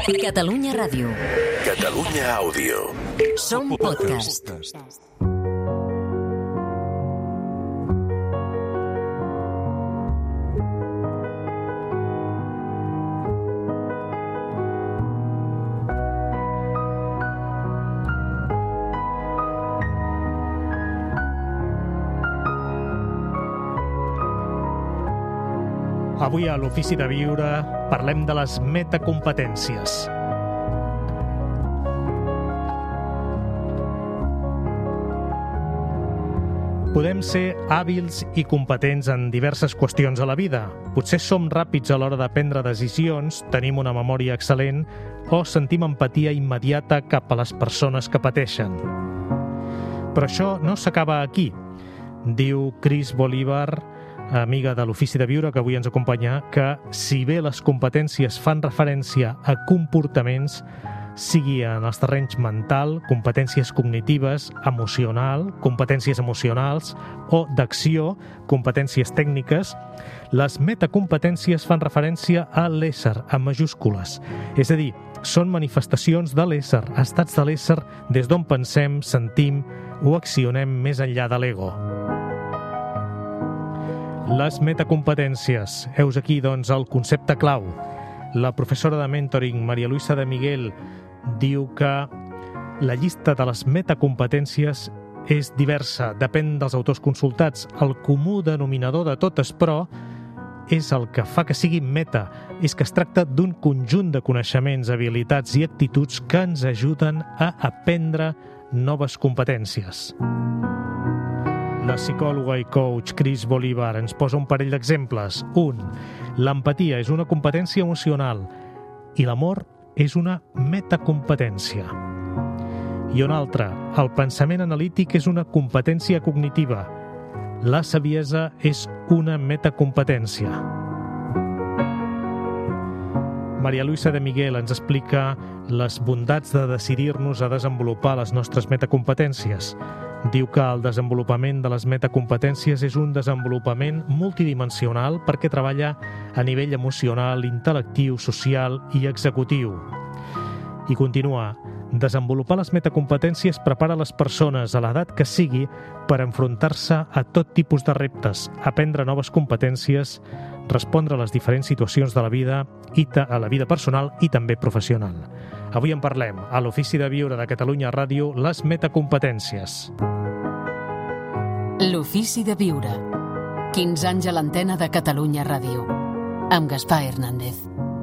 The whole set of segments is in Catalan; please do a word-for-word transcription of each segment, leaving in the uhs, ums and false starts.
Catalunya Ràdio. Catalunya Àudio. Som podcast. Avui a l'Ofici de Viure parlem de les metacompetències. Podem ser hàbils i competents en diverses qüestions a la vida. Potser som ràpids a l'hora de prendre decisions, tenim una memòria excel·lent o sentim empatia immediata cap a les persones que pateixen. Però això no s'acaba aquí. Diu Chris Bolivar, amiga de l'Ofici de Viure, que avui ens acompanya, que si bé les competències fan referència a comportaments, sigui en els terrenys mental, competències cognitives, emocional, competències emocionals o d'acció, competències tècniques, les metacompetències fan referència a l'ésser, en majúscules. És a dir, són manifestacions de l'ésser, estats de l'ésser des d'on pensem, sentim o accionem més enllà de l'ego. Les metacompetències. Heus aquí, doncs, el concepte clau. La professora de mentoring, Maria Luisa de Miguel, diu que la llista de les metacompetències és diversa, depèn dels autors consultats. El comú denominador de totes, però, és el que fa que sigui meta, és que es tracta d'un conjunt de coneixements, habilitats i actituds que ens ajuden a aprendre noves competències. La psicòloga i coach Chris Bolivar ens posa un parell d'exemples. Un, l'empatia és una competència emocional i l'amor és una metacompetència. I un altre, el pensament analític és una competència cognitiva. La saviesa és una metacompetència. Maria Luisa de Miguel ens explica les bondats de decidir-nos a desenvolupar les nostres metacompetències. Diu que el desenvolupament de les metacompetències és un desenvolupament multidimensional perquè treballa a nivell emocional, intel·lectiu, social i executiu. I continua, desenvolupar les metacompetències prepara les persones a l'edat que sigui per enfrontar-se a tot tipus de reptes, aprendre noves competències, respondre a les diferents situacions de la vida i a la vida personal i també professional. Avui en parlem a l'Ofici de Viure de Catalunya Ràdio, les metacompetències. L'Ofici de Viure. quinze anys a l'antena de Catalunya Ràdio. Amb Gaspar Hernández.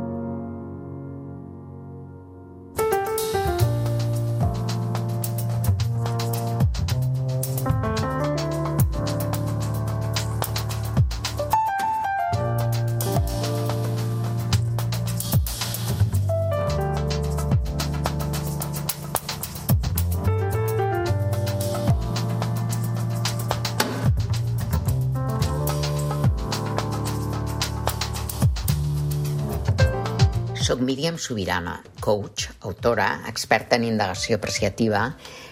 Soc Míriam Subirana, coach, autora, experta en indagació apreciativa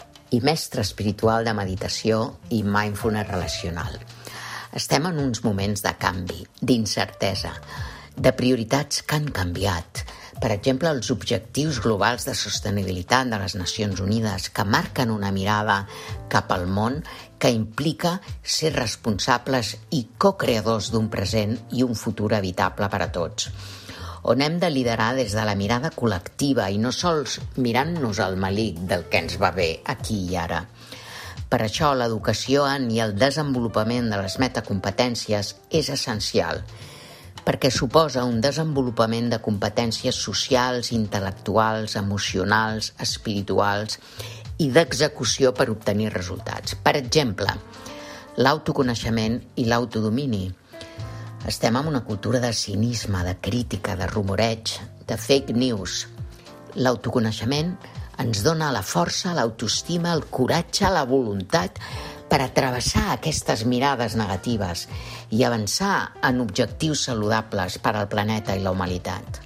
i mestra espiritual de meditació i mindfulness relacional. Estem en uns moments de canvi, d'incertesa, de prioritats que han canviat. Per exemple, els objectius globals de sostenibilitat de les Nacions Unides que marquen una mirada cap al món que implica ser responsables i co-creadors d'un present i un futur habitable per a tots, on hem de liderar des de la mirada col·lectiva i no sols mirant-nos al malic del que ens va bé aquí i ara. Per això, l'educació en i el desenvolupament de les metacompetències és essencial, perquè suposa un desenvolupament de competències socials, intel·lectuals, emocionals, espirituals i d'execució per obtenir resultats. Per exemple, l'autoconeixement i l'autodomini. Estem en una cultura de cinisme, de crítica, de rumoreig, de fake news. L'autoconeixement ens dona la força, l'autoestima, el coratge, la voluntat per a travessar aquestes mirades negatives i avançar en objectius saludables per al planeta i la humanitat.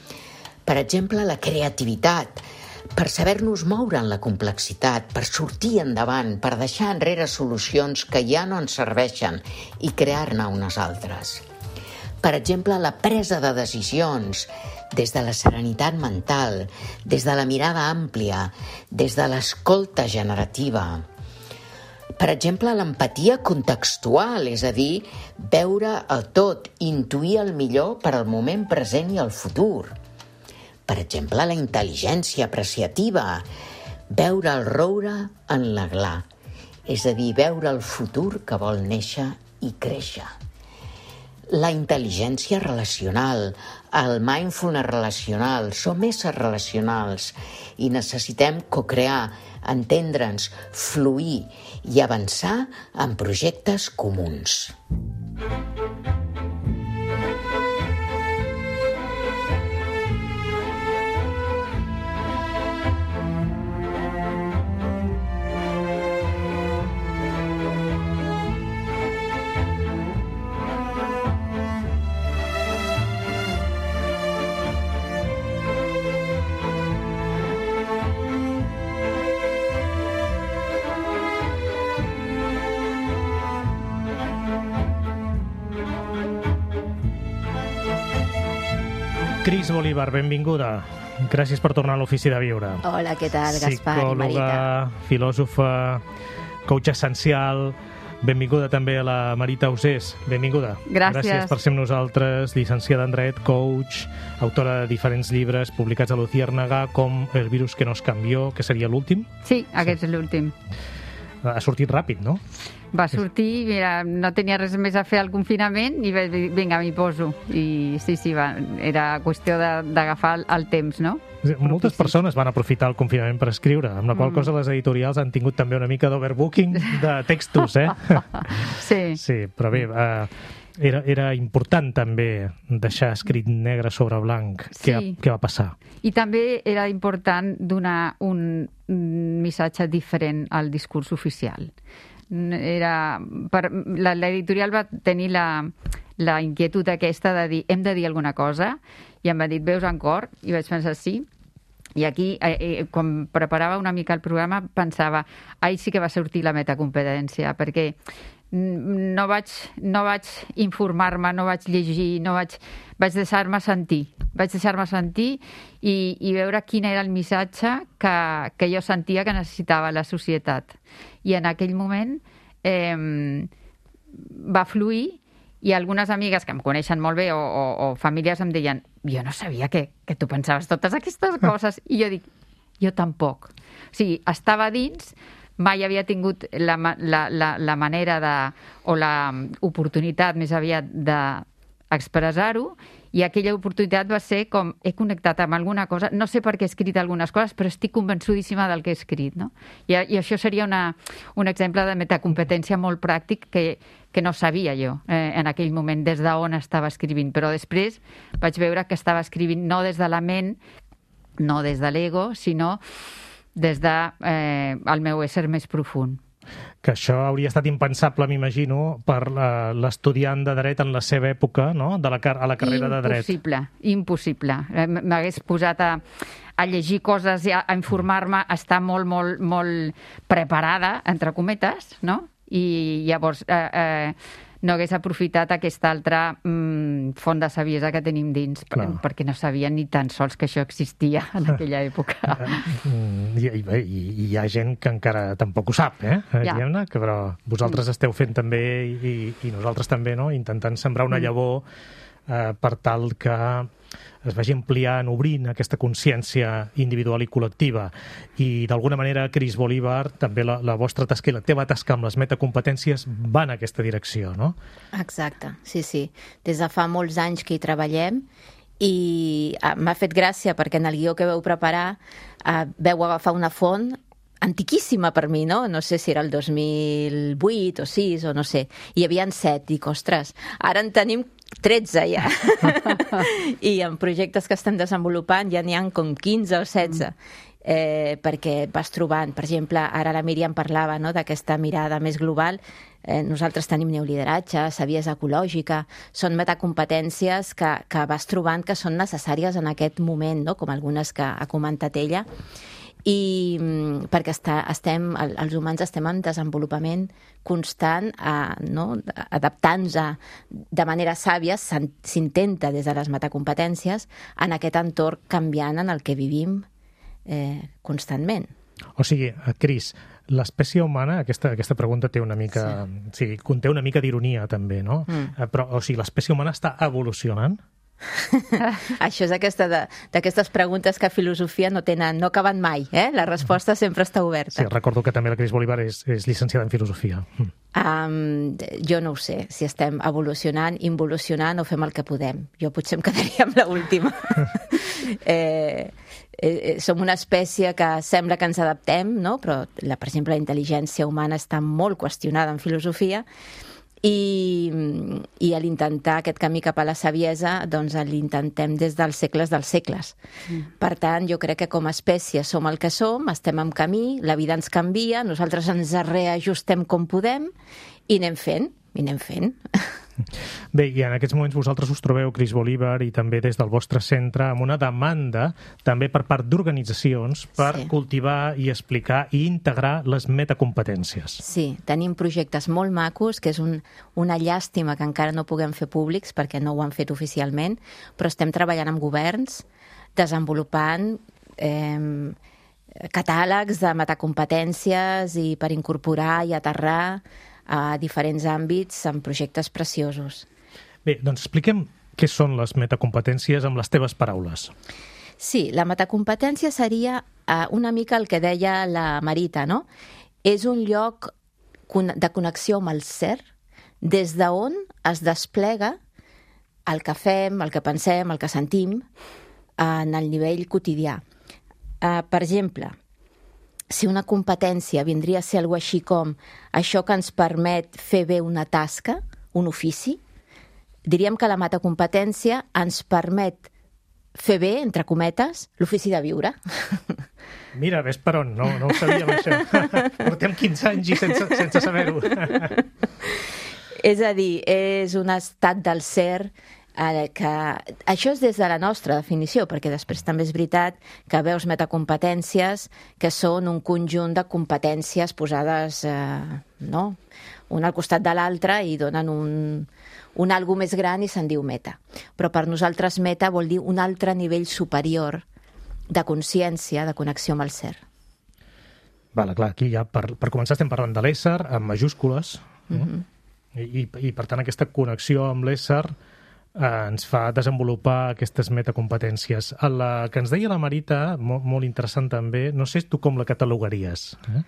Per exemple, la creativitat, per saber-nos moure en la complexitat, per sortir endavant, per deixar enrere solucions que ja no ens serveixen i crear-ne unes altres. Per exemple, la presa de decisions, des de la serenitat mental, des de la mirada àmplia, des de l'escolta generativa. Per exemple, l'empatia contextual, és a dir, veure el tot, intuir el millor per al moment present i el futur. Per exemple, la intel·ligència apreciativa, veure el roure en la gla, és a dir, veure el futur que vol néixer i créixer. La intel·ligència relacional, el mindfulness relacional, som éssers relacionals i necessitem co-crear, entendre'ns, fluir i avançar en projectes comuns. Cris Bolívar, benvinguda. Gràcies per tornar a l'Ofici de Viure. Hola, què tal, Gaspar i Marita? Psicòloga, filòsofa, coach essencial. Benvinguda també a la Marita Ausés. Benvinguda. Gràcies. Gràcies per ser amb nosaltres, llicenciada en Dret, coach, autora de diferents llibres publicats a Luciérnaga, com El virus que nos cambió, que seria l'últim. Sí, aquest sí. és l'últim. Ha sortit ràpid, no? Va sortir, mira, no tenia res més a fer al confinament i vinga, m'hi poso. I sí, sí, va, era qüestió d'agafar el temps, no? Moltes persones van aprofitar el confinament per escriure, amb la qual cosa les editorials han tingut també una mica d'overbooking de textos, eh? Sí. Sí, però bé, eh, era, era important també deixar escrit negre sobre blanc. Sí. Què, què va passar? I també era important donar un missatge diferent al discurs oficial. Era, per, la, l'editorial va tenir la, la inquietud aquesta de dir hem de dir alguna cosa i em va dir veus en cor i vaig pensar sí i aquí eh, quan preparava una mica el programa pensava ahir sí que va sortir la metacompetència perquè no vaig, no vaig informar-me, no vaig llegir, no vaig, vaig deixar-me sentir. Vaig deixar-me sentir i, i veure quin era el missatge que, que jo sentia que necessitava la societat. I en aquell moment eh, va fluir i algunes amigues que em coneixen molt bé o, o, o famílies em deien jo no sabia que, que tu pensaves totes aquestes coses. I jo dic, jo tampoc. O sigui, estava dins, mai havia tingut la, la, la, la manera de, o la oportunitat més aviat d'expressar-ho i aquella oportunitat va ser com he connectat amb alguna cosa, no sé per què he escrit algunes coses, però estic convençudíssima del que he escrit, no? I, i això seria una, un exemple de metacompetència molt pràctic que, que no sabia jo eh, en aquell moment des d'on estava escrivint, però després vaig veure que estava escrivint no des de la ment, no des de l'ego, sinó des de eh, el meu ésser més profund. Que això hauria estat impensable, m'imagino, per l'estudiant de dret en la seva època, no? De la, a la carrera impossible, de dret. Impossible, impossible. M'hagués posat a, a llegir coses i a, a informar-me, a estar molt, molt, molt preparada, entre cometes, no? I llavors eh, eh, no hagués aprofitat aquesta altra mm, font de saviesa que tenim dins, per, perquè no sabia ni tan sols que això existia en aquella època. I, i, i hi ha gent que encara tampoc ho sap, eh? Ja. Diguem-ne, que però vosaltres mm. esteu fent també, i, i nosaltres també, no? Intentant sembrar una llavor eh, per tal que es vagi ampliant, obrint aquesta consciència individual i col·lectiva. I d'alguna manera, Cris Bolívar, també la, la vostra tasca i la teva tasca amb les metacompetències va en aquesta direcció, no? Exacte, sí, sí. Des de fa molts anys que hi treballem i ah, m'ha fet gràcia perquè en el guió que veu preparar ah, veu agafar una font antiquíssima per mi, no? No sé si era el dos mil vuit o sis o no sé. Hi havia set. Dic, ostres, ara en tenim tretze ja. I en projectes que estem desenvolupant ja n'hi ha com quinze o setze. Eh, perquè vas trobant, per exemple, ara la Míriam parlava, no?, d'aquesta mirada més global. Eh, nosaltres tenim neolideratge, saviesa ecològica, són metacompetències que, que vas trobant que són necessàries en aquest moment, no?, com algunes que ha comentat ella. i perquè està, estem, els humans estem en desenvolupament constant, a, no? adaptant-nos de manera sàvia, s'intenta des de les metacompetències, en aquest entorn canviant en el que vivim eh, constantment. O sigui, Cris, l'espècie humana, aquesta, aquesta pregunta té una mica... Sí. Sí, conté una mica d'ironia, també, no? Mm. Però, o sigui, l'espècie humana està evolucionant? Això és aquesta de, d'aquestes preguntes que a filosofia no tenen, no acaben mai, eh? La resposta sempre està oberta. Sí, recordo que també la Cris Bolívar és, és llicenciada en filosofia. Um, jo no ho sé, si estem evolucionant, involucionant o fem el que podem. Jo potser em quedaria amb l'última. eh, eh, som una espècie que sembla que ens adaptem, no? Però, la, per exemple, la intel·ligència humana està molt qüestionada en filosofia, i, i a l'intentar aquest camí cap a la saviesa, doncs l'intentem des dels segles dels segles. Mm. Per tant, jo crec que com a espècie som el que som, estem en camí, la vida ens canvia, nosaltres ens reajustem com podem i anem fent, i anem fent. Bé, i en aquests moments vosaltres us trobeu, Cris Bolívar, i també des del vostre centre, amb una demanda també per part d'organitzacions per sí. cultivar i explicar i integrar les metacompetències. Sí, tenim projectes molt macos, que és un, una llàstima que encara no puguem fer públics perquè no ho han fet oficialment, però estem treballant amb governs, desenvolupant eh, catàlegs de metacompetències i per incorporar i aterrar a diferents àmbits amb projectes preciosos. Bé, doncs expliquem què són les metacompetències amb les teves paraules. Sí, la metacompetència seria uh, una mica el que deia la Marita, no? És un lloc de connexió amb el ser, des d'on es desplega el que fem, el que pensem, el que sentim en el nivell quotidià. Uh, per exemple, si una competència vindria a ser alguna així com això que ens permet fer bé una tasca, un ofici, diríem que la metacompetència ens permet fer bé, entre cometes, l'ofici de viure. Mira, ves per on, no, no ho sabíem, això. Portem quinze anys i sense, sense saber-ho. És a dir, és un estat del ser que... Això és des de la nostra definició, perquè després també és veritat que veus metacompetències que són un conjunt de competències posades, eh, no?, un al costat de l'altre i donen un, un algo més gran i se'n diu meta. Però per nosaltres meta vol dir un altre nivell superior de consciència, de connexió amb el ser. Vale, clar, aquí ja per, per començar estem parlant de l'ésser amb majúscules, no? Mm-hmm. I, i, i per tant aquesta connexió amb l'ésser Eh, ens fa desenvolupar aquestes metacompetències. A la que ens deia la Marita, molt, molt interessant també, no sé tu com la catalogaries. Eh?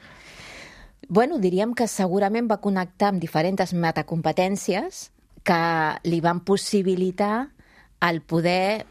Bueno, diríem que segurament va connectar amb diferents metacompetències que li van possibilitar el poder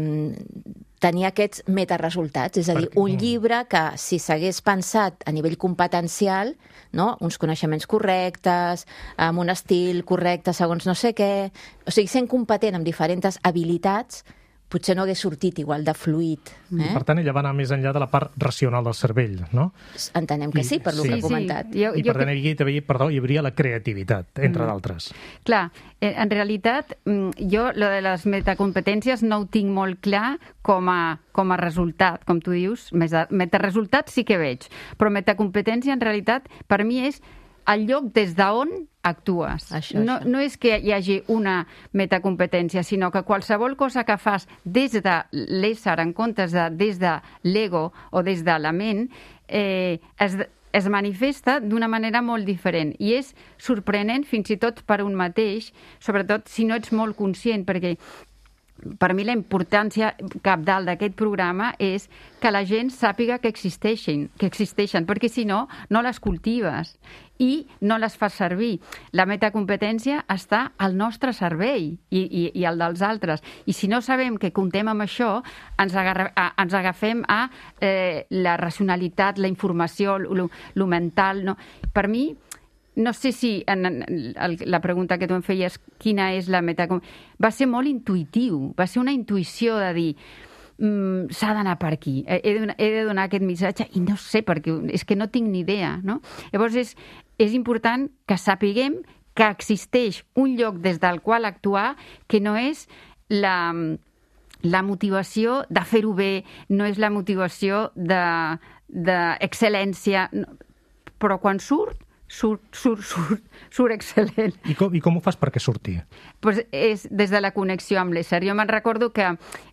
mm, tenir aquests metaresultats. És a dir, un llibre que, si s'hagués pensat a nivell competencial, no?, uns coneixements correctes, amb un estil correcte segons no sé què, o sigui, sent competent amb diferents habilitats, potser no hagués sortit igual de fluid. Eh? Per tant, ella va anar més enllà de la part racional del cervell, no? Entenem que sí, per lo sí, que he comentat. Sí, jo, I jo per tant, hi havia, perdó, hi hauria la creativitat, entre mm. d'altres. Clar, en realitat, jo lo de les metacompetències no ho tinc molt clar com a, com a resultat, com tu dius. Metaresultat sí que veig, però metacompetència, en realitat, per mi és el lloc des d'on actues. Això, no, això. no és que hi hagi una metacompetència, sinó que qualsevol cosa que fas des de l'ésser, en comptes de des de l'ego o des de la ment, eh, es, es manifesta d'una manera molt diferent. I és sorprenent fins i tot per un mateix, sobretot si no ets molt conscient, perquè per mi la importància cabdal d'aquest programa és que la gent sàpiga que existeixen, que existeixen, perquè si no, no les cultives i no les fas servir. La metacompetència està al nostre servei i, i, i al dels altres. I si no sabem que comptem amb això, ens, agarra, a, ens agafem a eh, la racionalitat, la informació, lo, lo mental. No? Per mi, no sé si en, en, la pregunta que tu em feies, quina és la metacompetència, va ser molt intuïtiu, va ser una intuïció de dir mm, s'ha d'anar per aquí, he de, he de donar aquest missatge i no sé per què, és que no tinc ni idea, no? Llavors és, és important que sapiguem que existeix un lloc des del qual actuar que no és la, la motivació de fer-ho bé no és la motivació d'excel·lència, però quan surt, surt, surt, surt, surt excel·lent. I com, I com ho fas perquè surti? Pues és des de la connexió amb l'ésser. Jo me'n recordo que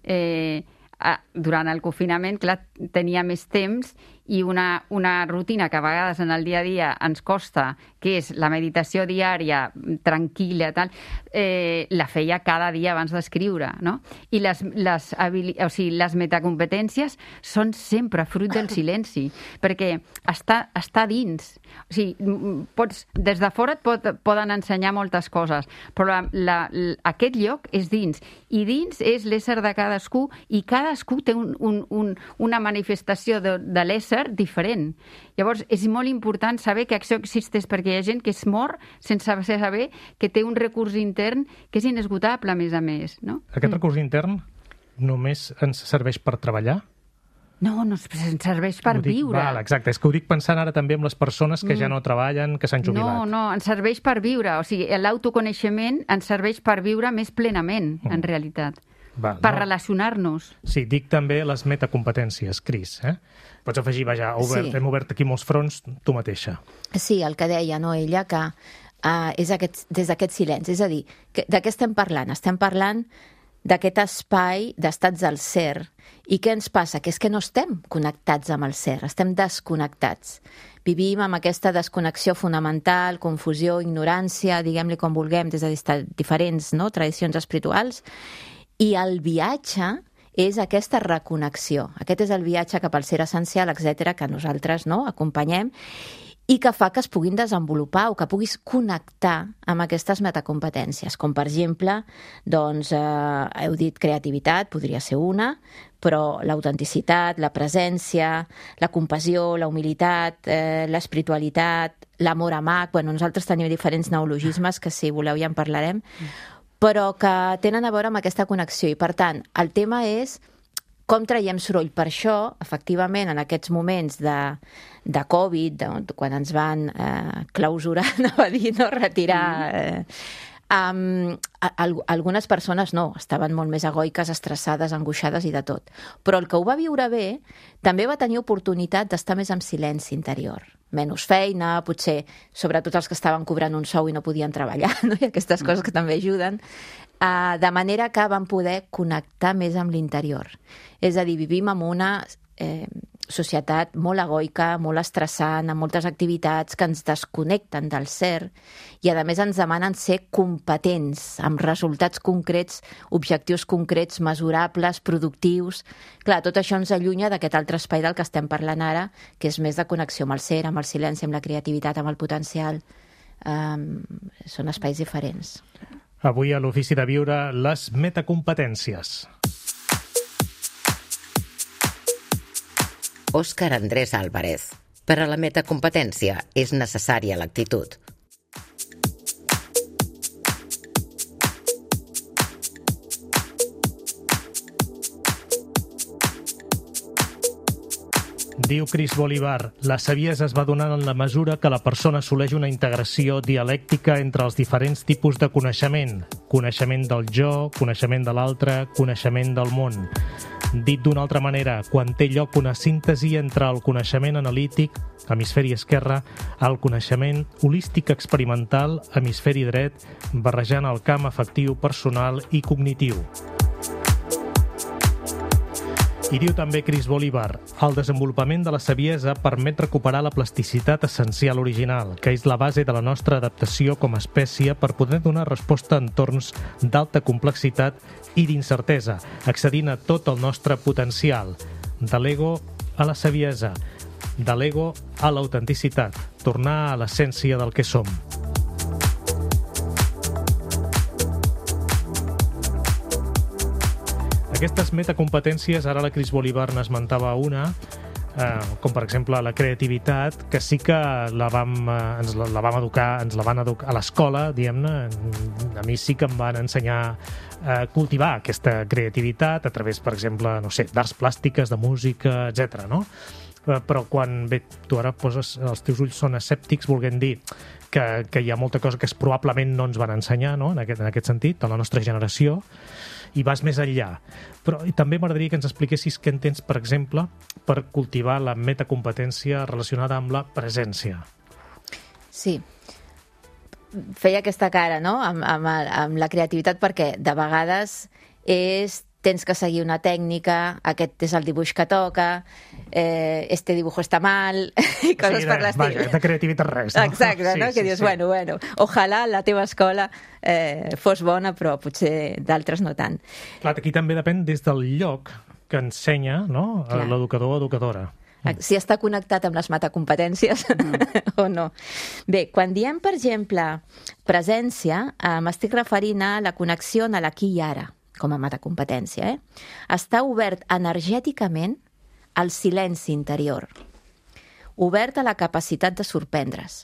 eh, durant el confinament, clar, tenia més temps i una, una rutina que a vegades en el dia a dia ens costa, que és la meditació diària, tranquil·la, tal, eh, la feia cada dia abans d'escriure, no? I les, les, o sigui, les metacompetències són sempre fruit del silenci, perquè està, està dins. O sigui, pots, des de fora et pot, poden ensenyar moltes coses, però la, la, aquest lloc és dins, i dins és l'ésser de cadascú, i cadascú té un, un, un, una manifestació de, de l'ésser diferent. Llavors, és molt important saber que això existeix, perquè hi ha gent que es mor sense saber que té un recurs intern que és inesgotable, a més a més. No? Aquest recurs intern només ens serveix per treballar? No, no ens serveix per dic, viure. Val, exacte, és que ho dic pensant ara també en les persones que mm. ja no treballen, que s'han jubilat. No, no, ens serveix per viure. O sigui, l'autoconeixement ens serveix per viure més plenament, mm. en realitat. Val, per no. relacionar-nos. Sí, dic també les metacompetències, Cris. Eh? Pots afegir, vaja, obert, sí. hem obert aquí molts fronts, tu mateixa. Sí, el que deia, no, ella, que uh, és aquest, des d'aquest silenci. És a dir, que, de què estem parlant? Estem parlant d'aquest espai d'estats del ser. I què ens passa? Que és que no estem connectats amb el ser, estem desconnectats. Vivim amb aquesta desconnexió fonamental, confusió, ignorància, diguem-li com vulguem, des de diferents no, tradicions espirituals. I el viatge és aquesta reconnexió. Aquest és el viatge cap al ser essencial, etcètera, que nosaltres no, acompanyem i que fa que es puguin desenvolupar o que puguis connectar amb aquestes metacompetències, com per exemple, doncs, eh, heu dit creativitat, podria ser una, però l'autenticitat, la presència, la compassió, la humilitat, eh, l'espiritualitat, l'amor amac, bueno, nosaltres tenim diferents neologismes que si voleu ja en parlarem, però que tenen a veure amb aquesta connexió. I, per tant, el tema és com traiem soroll. Per això, efectivament, en aquests moments de, de Covid, de, quan ens van eh, clausurar, anava a dir, no, retirar... Eh, um, a, a, algunes persones no, estaven molt més egoiques, estressades, angoixades i de tot. Però el que ho va viure bé també va tenir oportunitat d'estar més en silenci interior. Menys feina, potser, sobretot els que estaven cobrant un sou i no podien treballar, no? I aquestes coses que també ajuden, uh, de manera que van poder connectar més amb l'interior. És a dir, vivim en una eh, societat molt egoica, molt estressant, amb moltes activitats que ens desconnecten del ser i, a més, ens demanen ser competents, amb resultats concrets, objectius concrets, mesurables, productius. Clar, tot això ens allunya d'aquest altre espai del que estem parlant ara, que és més de connexió amb el ser, amb el silenci, amb la creativitat, amb el potencial. Um, són espais diferents. Avui a l'Ofici de Viure, les metacompetències. Òscar Andrés Álvarez. Per a la metacompetència és necessària l'actitud. Diu Chris Bolivar, la saviesa es va donant en la mesura que la persona assoleix una integració dialèctica entre els diferents tipus de coneixement. Coneixement del jo, coneixement de l'altre, coneixement del món. Dit d'una altra manera, quan té lloc una síntesi entre el coneixement analític, hemisferi esquerre, el coneixement holístic experimental, hemisferi dret, barrejant el camp afectiu, personal i cognitiu. I diu també Chris Bolivar, el desenvolupament de la saviesa permet recuperar la plasticitat essencial original, que és la base de la nostra adaptació com a espècie per poder donar resposta a entorns d'alta complexitat i d'incertesa, accedint a tot el nostre potencial, de l'ego a la saviesa, de l'ego a l'autenticitat, tornar a l'essència del que som. Aquestes metacompetències, ara la Chris Bolivar n'esmentava una, eh, com per exemple la creativitat, que sí que la vam, eh, ens la, la vam educar, ens la van educar a l'escola, diguem-ne. A mi sí que em van ensenyar a cultivar aquesta creativitat a través, per exemple, no sé, d'arts plàstiques, de música, etcètera, no? però quan bé, tu ara poses, els teus ulls són escèptics, volguem dir que, que hi ha molta cosa que es, probablement no ens van ensenyar, no? en, aquest, en aquest sentit, a la nostra generació, i vas més enllà. Però i també m'agradaria que ens expliquessis què entens, per exemple, per cultivar la metacompetència relacionada amb la presència. Sí. Feia aquesta cara, no?, amb, amb, amb la creativitat, perquè de vegades és tens que seguir una tècnica, aquest és el dibuix que toca, eh, este dibujo està mal, i coses sí, per l'estil. Vaja, de creativitat res. No? Exacte, sí, no? Sí, que dius, sí. bueno, bueno, ojalà la teva escola eh, fos bona, però potser d'altres no tant. Clar, aquí també depèn des del lloc que ensenya, no?, l'educador o educadora. Si està connectat amb les metacompetències mm. o no. Bé, quan diem, per exemple, presència, eh, m'estic referint a la connexió en l'aquí i ara, com a metacompetència. Eh? Està obert energèticament al silenci interior, obert a la capacitat de sorprendre's.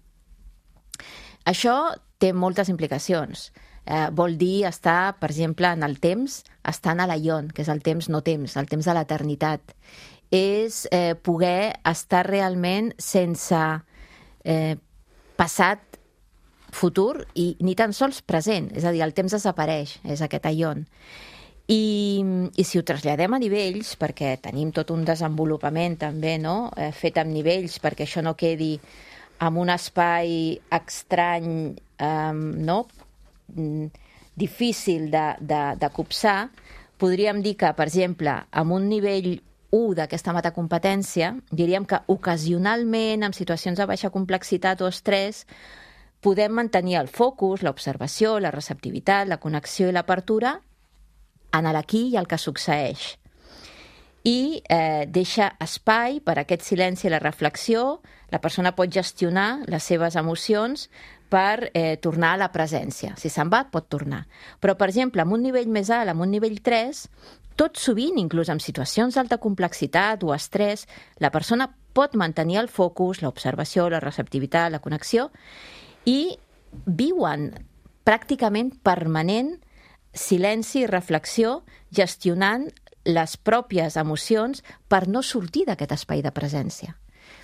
Això té moltes implicacions. Eh, vol dir estar, per exemple, en el temps, estar en l'aion, que és el temps no temps, el temps de l'eternitat. És eh, poder estar realment sense eh, passat, futur i ni tan sols present, és a dir, el temps desapareix, és aquest aion. I, i si ho traslladem a nivells, perquè tenim tot un desenvolupament també, no?, eh, fet amb nivells, perquè això no quedi en un espai estrany, eh, no?, difícil de, de, de copsar, podríem dir que, per exemple, amb un nivell u d'aquesta metacompetència, diríem que ocasionalment, en situacions de baixa complexitat o estrès, podem mantenir el focus, l'observació, la receptivitat, la connexió i l'apertura en l'aquí i el que succeeix. I eh, deixa espai per a aquest silenci i la reflexió. La persona pot gestionar les seves emocions per eh, tornar a la presència. Si se'n va, pot tornar. Però, per exemple, amb un nivell més alt, amb un nivell tres, tot sovint, inclús en situacions d'alta complexitat o estrès, la persona pot mantenir el focus, l'observació, la receptivitat, la connexió, i viuen pràcticament permanent silenci i reflexió, gestionant les pròpies emocions per no sortir d'aquest espai de presència.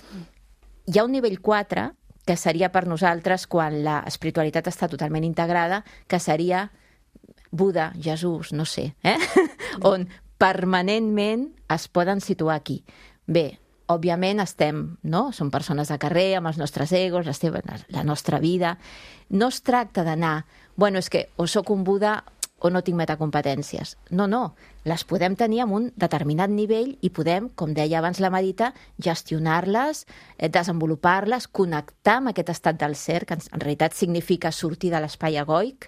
Hi ha un nivell quatre, que seria per nosaltres quan l'espiritualitat està totalment integrada, que seria Buda, Jesús, no sé, eh? on permanentment es poden situar aquí. Bé, òbviament estem, no? Som persones de carrer, amb els nostres egos, la, seva, la nostra vida. No es tracta d'anar, bueno, és que o sóc un Buda o no tinc metacompetències. No, no, les podem tenir en un determinat nivell i podem, com deia abans la Marita, gestionar-les, desenvolupar-les, connectar amb aquest estat del ser, que en realitat significa sortir de l'espai egoic,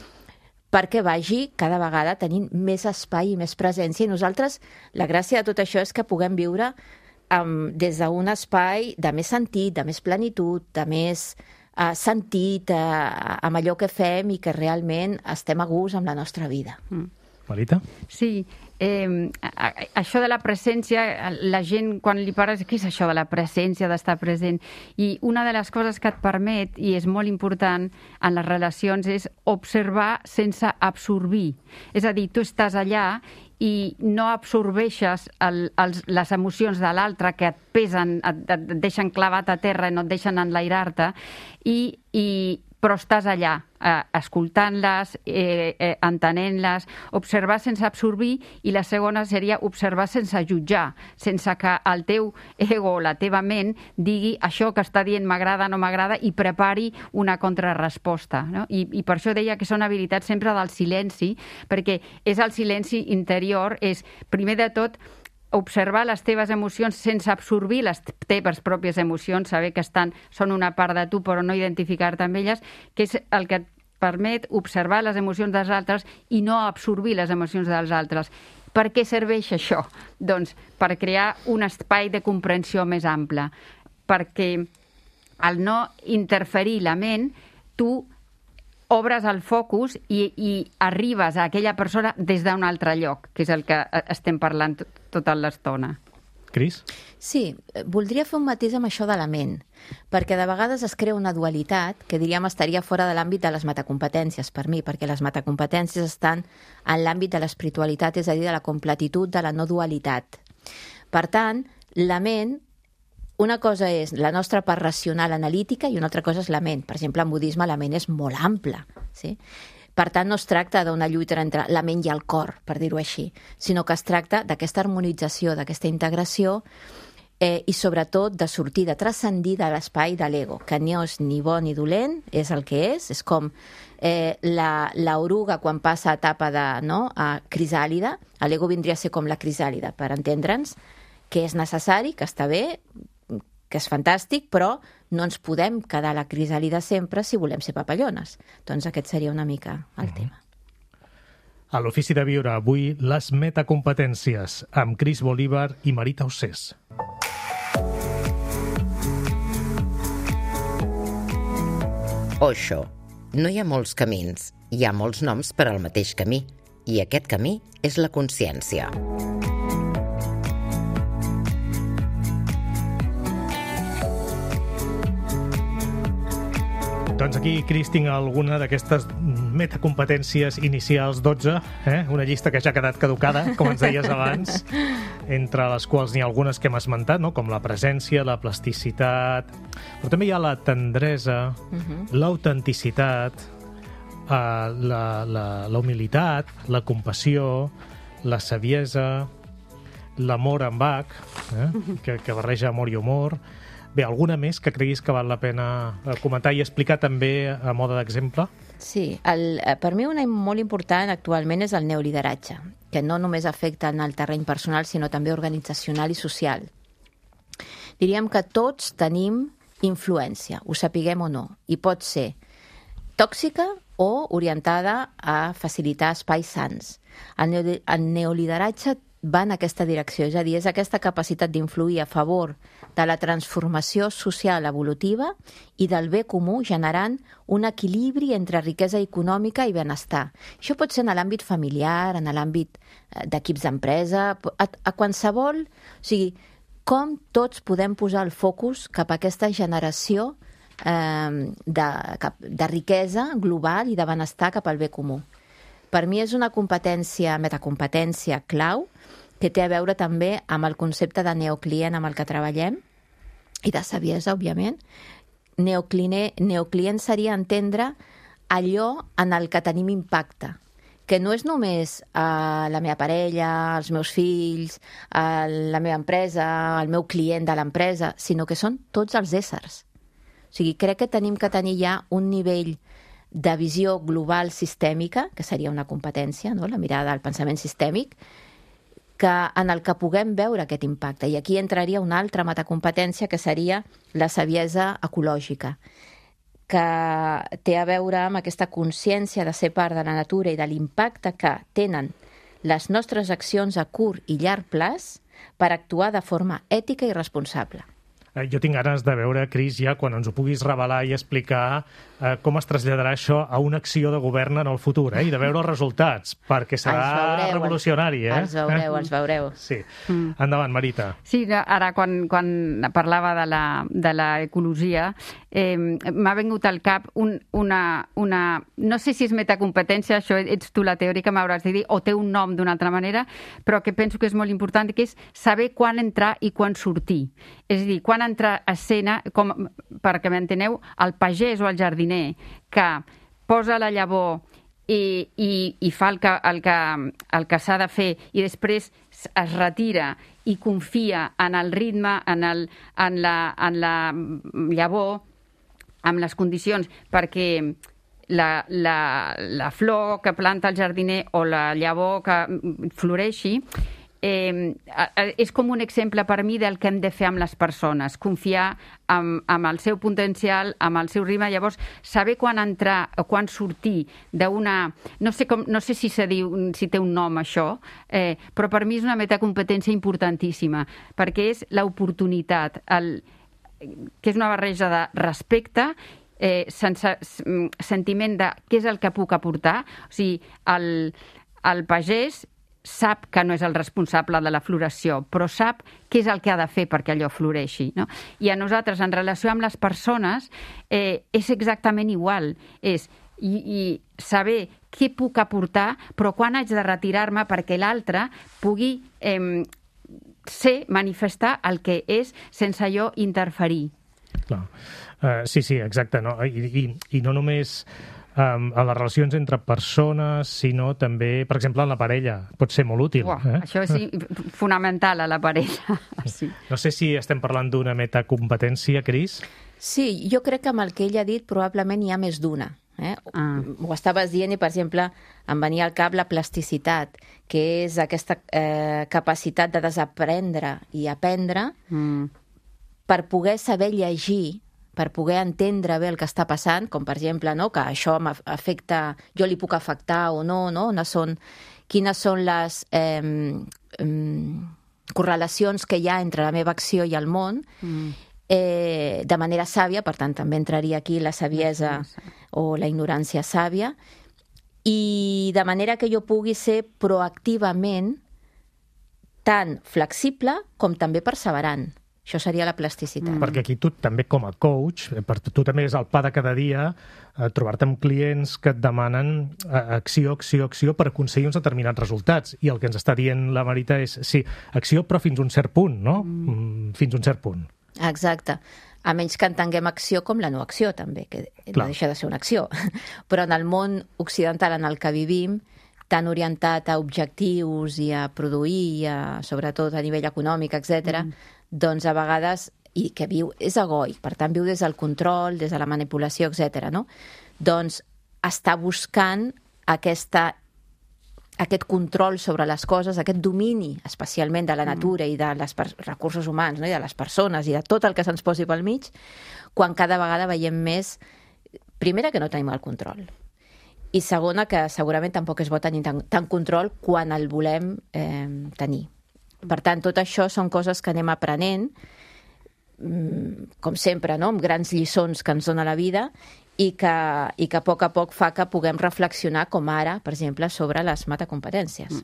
perquè vagi cada vegada tenint més espai i més presència. I nosaltres, la gràcia de tot això és que puguem viure um, des d'un espai de més sentit, de més plenitud, de més uh, sentit uh, amb allò que fem i que realment estem a gust amb la nostra vida. Mm. Marita? Sí, eh, això de la presència, la gent quan li parles, què és això de la presència, d'estar present? I una de les coses que et permet, i és molt important en les relacions, és observar sense absorbir. És a dir, tu estàs allà i no absorbeixes el, els, les emocions de l'altre que et pesen, et, et deixen clavat a terra i no et deixen enlairar-te, i, i però estàs allà, eh, escoltant-les, eh, eh, entenent-les, observar sense absorbir, i la segona seria observar sense jutjar, sense que el teu ego o la teva ment digui això que està dient m'agrada, no m'agrada, i prepari una contrarresposta. No? I, I per això deia que són habilitats sempre del silenci, perquè és el silenci interior, és primer de tot observar les teves emocions sense absorbir les teves pròpies emocions, saber que estan, són una part de tu però no identificar-te amb elles, que és el que et permet observar les emocions dels altres i no absorbir les emocions dels altres. Per què serveix això? Doncs per crear un espai de comprensió més ample, perquè al no interferir la ment, tu obres el focus i, i arribes a aquella persona des d'un altre lloc, que és el que estem parlant tota l'estona. Cris? Sí, voldria fer un matís amb això de la ment, perquè de vegades es crea una dualitat que diríem estaria fora de l'àmbit de les metacompetències per mi, perquè les metacompetències estan en l'àmbit de l'espiritualitat, és a dir, de la completitud, de la no dualitat. Per tant, la ment, una cosa és la nostra part racional analítica i una altra cosa és la ment. Per exemple, en budisme la ment és molt ampla, sí? Per tant, no es tracta d'una lluita entre la ment i el cor, per dir-ho així, sinó que es tracta d'aquesta harmonització, d'aquesta integració eh, i sobretot de sortir, de transcendir de l'espai de l'ego, que no és ni bo ni dolent, és el que és, és com eh, la, la oruga quan passa a etapa de no, a crisàlida, l'ego vindria a ser com la crisàlida, per entendre'ns, que és necessari, que està bé, que és fantàstic, però no ens podem quedar a la crisàlida sempre si volem ser papallones. Doncs aquest seria una mica el tema. A l'Ofici de Viure, avui, les metacompetències, amb Cris Bolívar i Marita Ossés. Osho. No hi ha molts camins, hi ha molts noms per al mateix camí, i aquest camí és la consciència. Doncs aquí, Cris, tinc alguna d'aquestes metacompetències inicials, dotze, eh? Una llista que ja ha quedat caducada, com ens deies abans, entre les quals n'hi ha algunes que hem esmentat, no? Com la presència, la plasticitat, però també hi ha la tendresa, uh-huh. l'autenticitat, eh, la, la, la humilitat, la compassió, la saviesa, l'amor en Bach, eh? que, que barreja amor i humor. Bé, alguna més que creguis que val la pena comentar i explicar també a mode d'exemple? Sí, el, per mi una molt important actualment és el neolideratge, que no només afecta en el terreny personal, sinó també organitzacional i social. Diríem que tots tenim influència, ho sapiguem o no, i pot ser tòxica o orientada a facilitar espais sants. El, el neolideratge va en aquesta direcció, és a dir, és aquesta capacitat d'influir a favor de la transformació social evolutiva i del bé comú, generant un equilibri entre riquesa econòmica i benestar. Això pot ser en l'àmbit familiar, en l'àmbit d'equips d'empresa, a, a qualsevol... O sigui, com tots podem posar el focus cap a aquesta generació eh, de, cap, de riquesa global i de benestar cap al bé comú. Per mi és una competència, metacompetència clau, que té a veure també amb el concepte de neoclient amb el que treballem, i de saviesa, òbviament. Neocline, neoclient seria entendre allò en el que tenim impacte, que no és només uh, la meva parella, els meus fills, uh, la meva empresa, el meu client de l'empresa, sinó que són tots els éssers. O sigui, crec que tenim que tenir ja un nivell de visió global sistèmica, que seria una competència, no? La mirada al pensament sistèmic, que en el que puguem veure aquest impacte. I aquí entraria una altra metacompetència, que seria la saviesa ecològica, que té a veure amb aquesta consciència de ser part de la natura i de l'impacte que tenen les nostres accions a curt i llarg plaç per actuar de forma ètica i responsable. Jo tinc ganes de veure, Cris, ja quan ens ho puguis revelar i explicar eh, com es traslladarà això a una acció de govern en el futur, eh? I de veure els resultats, perquè serà veureu, revolucionari. Eh? Els veureu, eh? els veureu. Sí. Mm. Endavant, Marita. Sí, ara quan, quan parlava de la, de la ecologia, eh, m'ha vingut al cap un, una, una... No sé si és metacompetència, això ets tu la teòrica, m'hauràs de dir, o té un nom d'una altra manera, però que penso que és molt important, que és saber quan entrar i quan sortir. És a dir, quan entrar a escena, com, perquè m'enteneu, el pagès o el jardiner que posa la llavor i, i, i fa el que, el que, el que s'ha de fer i després es retira i confia en el ritme, en, el, en, la, en la llavor, amb les condicions, perquè la, la, la flor que planta el jardiner o la llavor que floreixi, Eh, és com un exemple per mi del que hem de fer amb les persones, confiar amb, amb el seu potencial, amb el seu ritme. Llavors, saber quan entrar o quan sortir d'una... No sé, com, no sé si, se diu, si té un nom això, eh, però per mi és una metacompetència importantíssima, perquè és l'oportunitat, el, que és una barreja de respecte, eh, sense, sentiment de què és el que puc aportar. O sigui, el, el pagès sap que no és el responsable de la floració, però sap què és el que ha de fer perquè allò floreixi, no? I a nosaltres, en relació amb les persones, eh, és exactament igual. És i, i saber què puc aportar, però quan haig de retirar-me perquè l'altre pugui eh, ser, manifestar el que és sense allò interferir. Clar. Uh, sí, sí, exacte. No? I, i, I no només um, a les relacions entre persones, sinó també, per exemple, en la parella. Pot ser molt útil. Uah, eh? Això és fonamental a la parella. Sí. No sé si estem parlant d'una metacompetència, Cris. Sí, jo crec que amb el que ell ha dit probablement hi ha més d'una. Eh? Ah. Ho estaves dient i, per exemple, em venia al cap la plasticitat, que és aquesta eh, capacitat de desaprendre i aprendre mm. per poder saber llegir, per poder entendre bé el que està passant, com per exemple, no? Que això m'afecta, jo li puc afectar o no, no? On són, quines són les eh, eh, correlacions que hi ha entre la meva acció i el món, mm. eh, de manera sàvia, per tant, també entraria aquí la saviesa o la ignorància sàvia, i de manera que jo pugui ser proactivament tan flexible com també perseverant. Això seria la plasticitat. Mm. Perquè aquí tu també com a coach, per tu també és el pa de cada dia, eh, trobar-te amb clients que et demanen eh, acció, acció, acció per aconseguir uns determinats resultats. I el que ens està dient la Marita és, sí, acció però fins a un cert punt, no? Mm. Fins a un cert punt. Exacte. A menys que entenguem acció com la no acció, també, que Clar. No deixa de ser una acció. Però en el món occidental en el que vivim, tan orientat a objectius i a produir, i a, sobretot a nivell econòmic, etcètera, mm. doncs a vegades, i que viu, és egoic, per tant viu des del control, des de la manipulació, etcètera, no? Doncs està buscant aquesta aquest control sobre les coses, aquest domini, especialment de la natura i dels recursos humans, no? I de les persones i de tot el que se'ns posi pel mig, quan cada vegada veiem més, primera, que no tenim el control, i segona, que segurament tampoc és bo tenir tant, tant control quan el volem eh, tenir. Per tant, tot això són coses que anem aprenent, com sempre, no? Amb grans lliçons que ens dona la vida, i que, i que a poc a poc fa que puguem reflexionar, com ara, per exemple, sobre les metacompetències.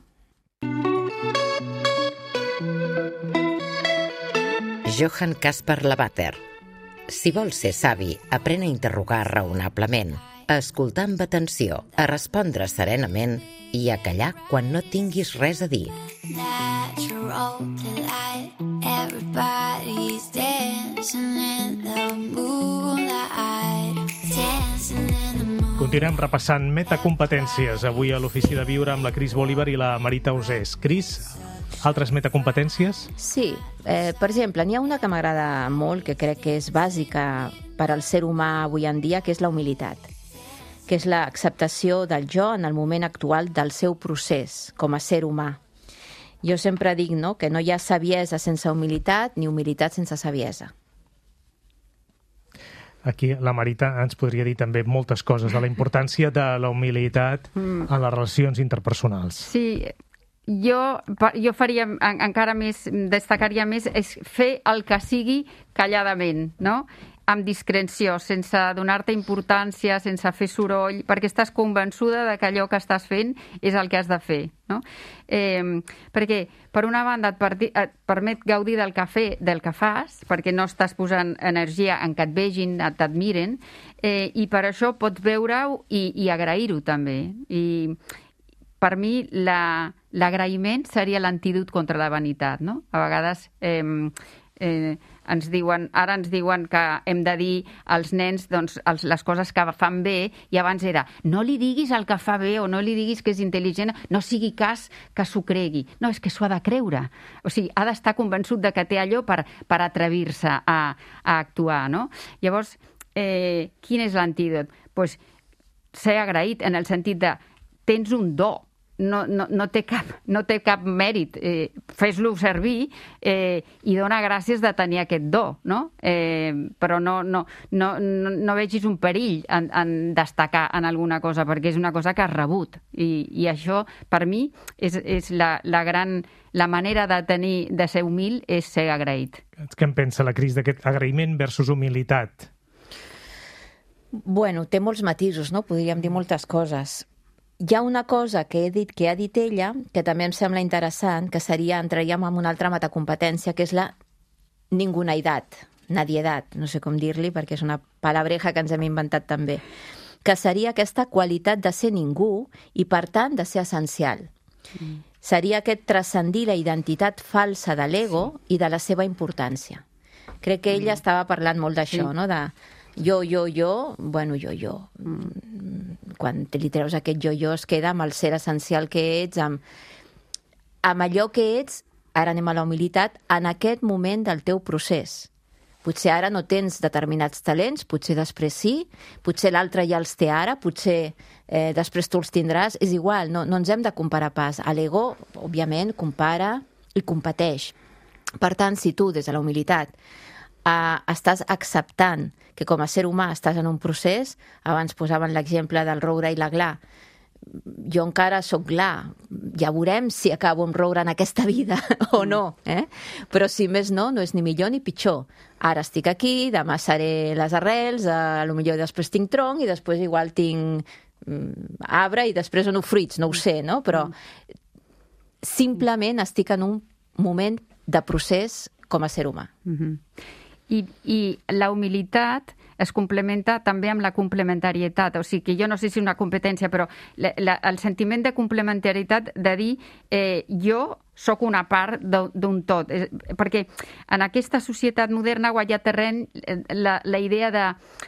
Johann Caspar Lavater. Si vols ser savi, aprèn a interrogar raonablement, a escoltar amb atenció, a respondre serenament i a callar quan no tinguis res a dir. Natural delight, everybody's dancing in the moonlight, dancing in the moonlight. Continuem repassant metacompetències avui a l'Ofici de Viure amb la Cris Bolívar i la Marita Usés. Cris, altres metacompetències? Sí, eh, per exemple, n'hi ha una que m'agrada molt, que crec que és bàsica per al ser humà avui en dia, que és la humilitat, que és l'acceptació del jo en el moment actual del seu procés com a ser humà. Jo sempre dic, no?, que no hi ha saviesa sense humilitat ni humilitat sense saviesa. Aquí la Marita ens podria dir també moltes coses de la importància de la humilitat mm. en les relacions interpersonals. Sí, jo, jo faria encara més, destacaria més, és fer el que sigui calladament, no?, amb discreció, sense donar-te importància, sense fer soroll, perquè estàs convençuda de que allò que estàs fent és el que has de fer, no? Eh, perquè, per una banda, et, parti, et permet gaudir del que, fer, del que fas, perquè no estàs posant energia en que et vegin, t'admiren, eh, i per això pots veure-ho i, i agrair-ho també. I per mi, la, l'agraïment seria l'antídot contra la vanitat, no? A vegades... Eh, Eh, ens diuen, ara ens diuen que hem de dir als nens doncs, els, les coses que fan bé, i abans era no li diguis el que fa bé o no li diguis que és intel·ligent, no sigui cas que s'ho cregui. No, és que s'ho ha de creure. O sigui, ha d'estar convençut de que té allò per, per atrevir-se a, a actuar, no? Llavors, eh, quin és l'antídot? Pues, ser agraït en el sentit de tens un do. No, no, no, té cap, no té cap mèrit, eh, fes-lo servir eh, i dona gràcies de tenir aquest do, no? Eh, però no, no, no, no, no vegis un perill en, en destacar en alguna cosa, perquè és una cosa que has rebut, i, i això per mi és, és la, la gran la manera de tenir, de ser humil és ser agraït. Què en pensa la Cris d'aquest agraïment versus humilitat? Bueno, té molts matisos, no? Podríem dir moltes coses. Hi ha una cosa que he dit, que ha dit ella, que també em sembla interessant, que seria, entraríem en una altra metacompetència, que és la ninguneïtat, nadiedat, no sé com dir-li, perquè és una palabreja que ens hem inventat també, que seria aquesta qualitat de ser ningú i, per tant, de ser essencial. Mm. seria aquest transcendir la identitat falsa de l'ego i de la seva importància. Crec que ella estava parlant molt d'això, Sí. no? De jo, jo, jo, bueno, jo, jo. Quan li treus aquest jo-jo es queda amb el ser essencial que ets, amb, amb allò que ets, ara anem a la humilitat, en aquest moment del teu procés. Potser ara no tens determinats talents, potser després sí, potser l'altre ja els té ara, potser eh, després tu els tindràs, és igual, no, no ens hem de comparar pas. L'ego, òbviament, compara i competeix. Per tant, si tu, des de la humilitat, eh, estàs acceptant que com a ser humà estàs en un procés, abans posaven l'exemple del roure i la gla, jo encara sóc gla, ja veurem si acabo amb roure en aquesta vida o no, eh? Però si més no, no és ni millor ni pitjor. Ara estic aquí, demà seré les arrels, a lo millor després tinc tronc i després igual tinc mm, arbre i després no fruits, no ho sé, no? Però simplement estic en un moment de procés com a ser humà. Uh-huh. I, I la humilitat es complementa també amb la complementarietat. O sigui, que jo no sé si una competència, però la, la, el sentiment de complementarietat de dir eh, jo sóc una part d'un tot. Eh, perquè en aquesta societat moderna ha guanyat terreny la, la idea de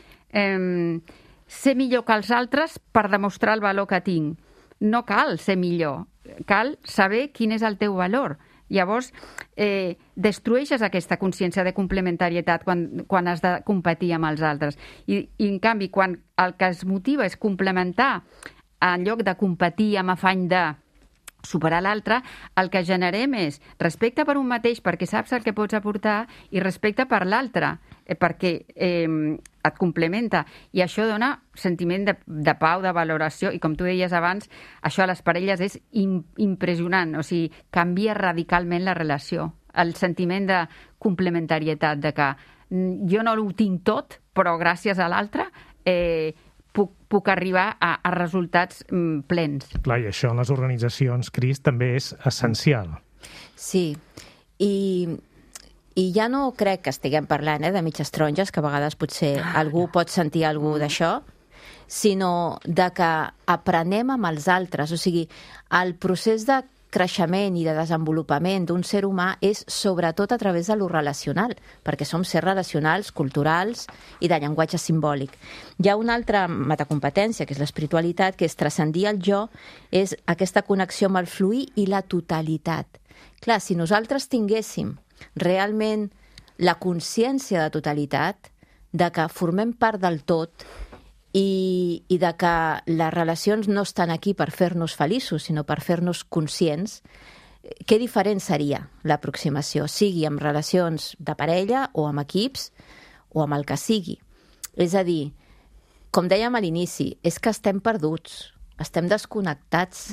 eh, ser millor que els altres per demostrar el valor que tinc. No cal ser millor, cal saber quin és el teu valor. Llavors, eh, destrueixes aquesta consciència de complementarietat quan, quan has de competir amb els altres. I, i en canvi, quan el que es motiva és complementar en lloc de competir amb afany de superar l'altre, el que generem és respecte per un mateix perquè saps el que pots aportar i respecte per l'altre eh, perquè eh, et complementa. I això dona sentiment de, de pau, de valoració, i com tu deies abans, això a les parelles és im, impressionant, o sigui, canvia radicalment la relació. El sentiment de complementarietat, de que jo no ho tinc tot, però gràcies a l'altre eh, puc, puc arribar a, a resultats mm, plens. Clar, i això en les organitzacions, Cris, també és essencial. Sí, i, i ja no crec que estiguem parlant eh, de mitges taronges, que a vegades potser ah, algú no. pot sentir algú d'això, sinó de que aprenem amb els altres. O sigui, el procés de creixement i de desenvolupament d'un ser humà és sobretot a través de lo relacional, perquè som sers relacionals, culturals i de llenguatge simbòlic. Hi ha una altra metacompetència, que és l'espiritualitat, que és transcendir el jo, és aquesta connexió amb el fluir i la totalitat. Clar, si nosaltres tinguéssim realment la consciència de totalitat, de que formem part del tot, I, i de que les relacions no estan aquí per fer-nos feliços, sinó per fer-nos conscients, què diferent seria l'aproximació, sigui amb relacions de parella o amb equips o amb el que sigui. És a dir, com dèiem a l'inici, és que estem perduts, estem desconnectats,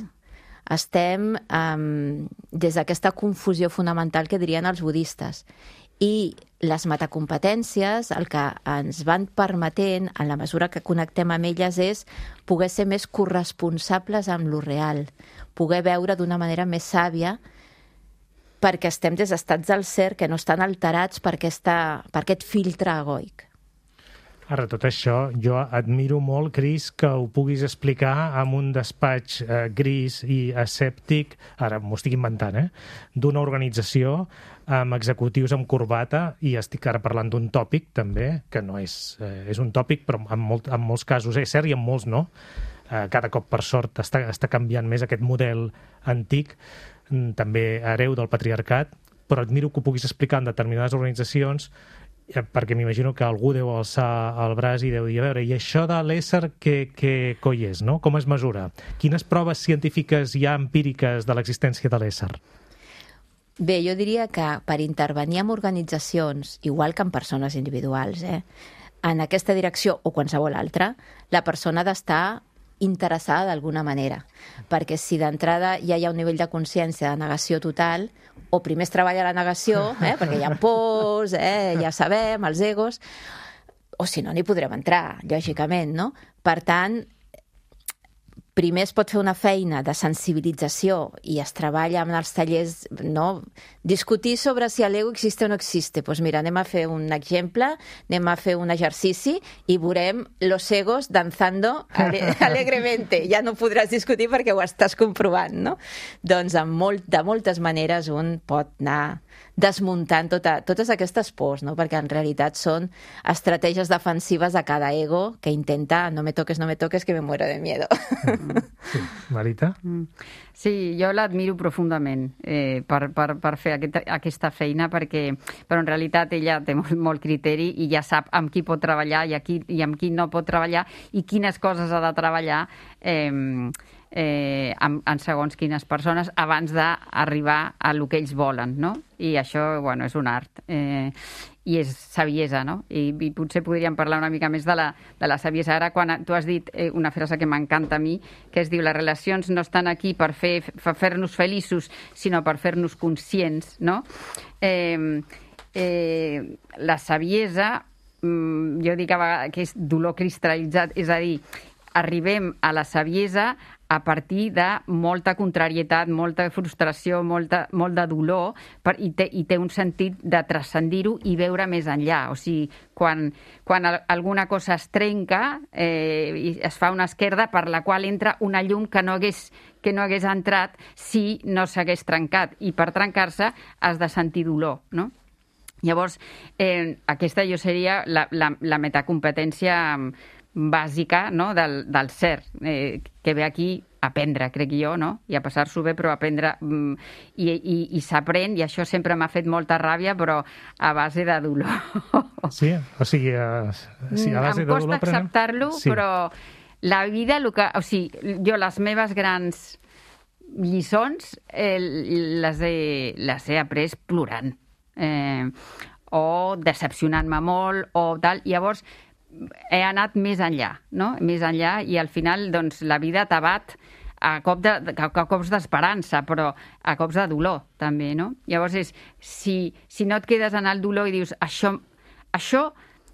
estem um, des d'aquesta confusió fonamental que dirien els budistes. I les metacompetències, el que ens van permetent, en la mesura que connectem amb elles, és poder ser més corresponsables amb lo real, poder veure d'una manera més sàvia, perquè estem des d'estats del ser que no estan alterats per, aquesta, per aquest filtre egoic. Ara, tot això, jo admiro molt, Cris, que ho puguis explicar amb un despatx eh, gris i escèptic, ara m'ho estic inventant, eh, d'una organització amb executius amb corbata, i estic ara parlant d'un tòpic, també, que no és, eh, és un tòpic, però en, molt, en molts casos és cert i en molts no. Eh, cada cop, per sort, està, està canviant més aquest model antic, també hereu del patriarcat, però admiro que ho puguis explicar en determinades organitzacions, perquè m'imagino que algú deu alçar el braç i deu dir, a veure, i això de l'ésser què, què coi és, no? Com es mesura? Quines proves científiques hi ha empíriques de l'existència de l'ésser? Bé, jo diria que per intervenir en organitzacions, igual que en persones individuals, eh, en aquesta direcció o qualsevol altra, la persona ha d'estar interessada d'alguna manera, perquè si d'entrada ja hi ha un nivell de consciència de negació total, o primer es treballa la negació, eh, perquè hi ha pors, eh, ja sabem, els egos, o si no, n'hi podrem entrar, lògicament, no? Per tant, primer es pot fer una feina de sensibilització i es treballa en els tallers, no? Discutir sobre si l'ego existe o no existe. Doncs pues mira, anem a fer un exemple, anem a fer un exercici i veurem los egos danzando ale alegremente. Ja no podràs discutir perquè ho estàs comprovant, no? Doncs amb molt, de moltes maneres un pot anar desmuntant tota, totes aquestes pors, no? Perquè en realitat són estratègies defensives de cada ego que intenta no me toques, no me toques, que me muero de miedo. Sí. Marita? Sí, jo l'admiro profundament eh, per, per, per fer aquest, aquesta feina, perquè però en realitat ella té molt, molt criteri i ja sap amb qui pot treballar i, aquí, i amb qui no pot treballar i quines coses ha de treballar eh, eh, en, en segons quines persones abans d'arribar a lo que ells volen, no? I això, bueno, és un art. Eh, i és saviesa, no? I, i potser podríem parlar una mica més de la, de la saviesa. Ara, quan tu has dit eh, una frase que m'encanta a mi, que es diu les relacions no estan aquí per fer, per fer-nos feliços, sinó per fer-nos conscients, no? Eh, eh, la saviesa, mm, jo dic a vegades que és dolor cristal·litzat, és a dir, arribem a la saviesa a partir de molta contrarietat, molta frustració, molta, molt de dolor, per, i, té, i té un sentit de transcendir-ho i veure més enllà. O sigui, quan, quan alguna cosa es trenca, eh, i es fa una esquerda per la qual entra una llum que no hagués, que no hagués entrat si no s'hagués trencat. I per trencar-se has de sentir dolor, no? Llavors, eh, aquesta jo seria la, la, la metacompetència bàsica, no? del, del ser, eh, que ve aquí a aprendre, crec jo, no? I a passar-s'ho bé, però aprendre, mm, i, i, i s'aprèn, i això sempre m'ha fet molta ràbia, però a base de dolor. Sí? O sigui, a, sí, a base em de dolor... costa acceptar-lo, sí. Però la vida, el que, o sigui, jo les meves grans lliçons eh, les, he, les he après plorant, eh, o decepcionant-me molt, o tal. Llavors, he anat més enllà, no? Més enllà, i al final, doncs, la vida t'abat a, cop de, a, a cops d'esperança, però a cops de dolor, també, no? Llavors, és, si, si no et quedes en el dolor i dius, això, això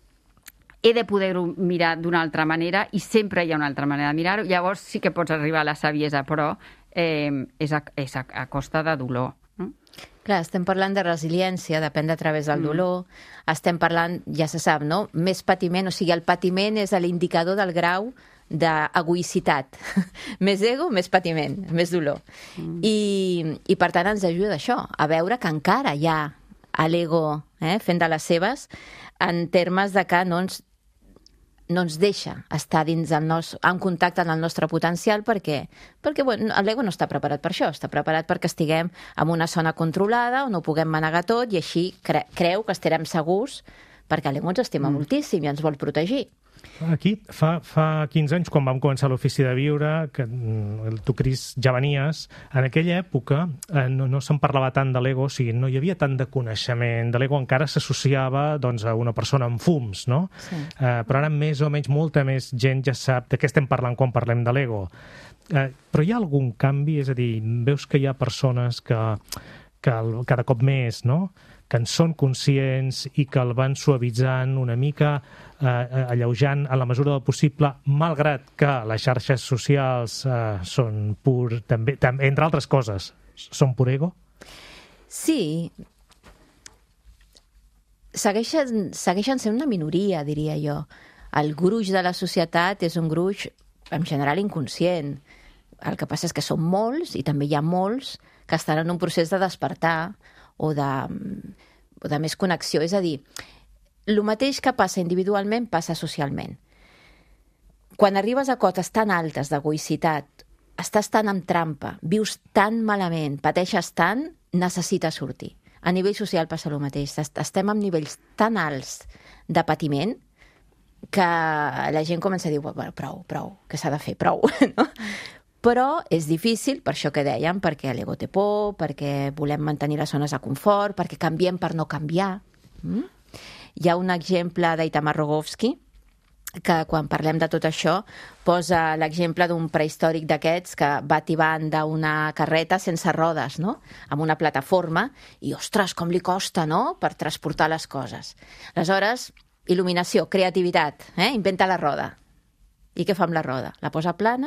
he de poder-ho mirar d'una altra manera, i sempre hi ha una altra manera de mirar-ho, llavors sí que pots arribar a la saviesa, però eh, és, a, és a, a costa de dolor. No? Clar, estem parlant de resiliència, d'aprendre a través del dolor, mm. estem parlant, ja se sap, no? Més patiment, o sigui, el patiment és l'indicador del grau d'egoïcitat. Més ego, més patiment, més dolor. Mm. I, I per tant ens ajuda això, a veure que encara hi ha l'ego eh, fent de les seves, en termes de que no ens no ens deixa estar dins el nostre, en contacte amb el nostre potencial perquè, perquè bueno, l'ego no està preparat per això, està preparat perquè estiguem en una zona controlada on ho puguem manegar tot i així cre creu que estarem segurs perquè l'ego ens estima mm. moltíssim i ens vol protegir. Aquí, fa, fa quinze anys, quan vam començar l'Ofici de Viure, que tu, Cris, ja venies, en aquella època eh, no, no se'n parlava tant de l'ego, o sigui, no hi havia tant de coneixement de l'ego, encara s'associava doncs, a una persona amb fums, no? Sí. Eh, però ara més o menys molta més gent ja sap de què estem parlant quan parlem de l'ego. Eh, però hi ha algun canvi? És a dir, veus que hi ha persones que, que el, cada cop més, no?, que en són conscients i que el van suavitzant una mica, eh, alleujant a la mesura del possible, malgrat que les xarxes socials eh, són pur, també, també, entre altres coses, són pur ego? Sí. Segueixen, segueixen sent una minoria, diria jo. El gruix de la societat és un gruix, en general, inconscient. El que passa és que són molts, i també hi ha molts, que estan en un procés de despertar, o de, o de més connexió. És a dir, el mateix que passa individualment passa socialment. Quan arribes a cotes tan altes d'egoïcitat, estàs tan en trampa, vius tan malament, pateixes tant, necessites sortir. A nivell social passa el mateix. Estem en nivells tan alts de patiment que la gent comença a dir, bueno, prou, prou, que s'ha de fer, prou, no? Però és difícil, per això que dèiem, perquè l'ego té por, perquè volem mantenir les zones de confort, perquè canviem per no canviar. Mm? Hi ha un exemple d'Itamar Rogovski, que quan parlem de tot això posa l'exemple d'un prehistòric d'aquests que va tibant d'una carreta sense rodes, no? Amb una plataforma, i ostres, com li costa, no?, per transportar les coses. Aleshores, il·luminació, creativitat, eh? Inventa la roda. I què fa amb la roda? La posa plana,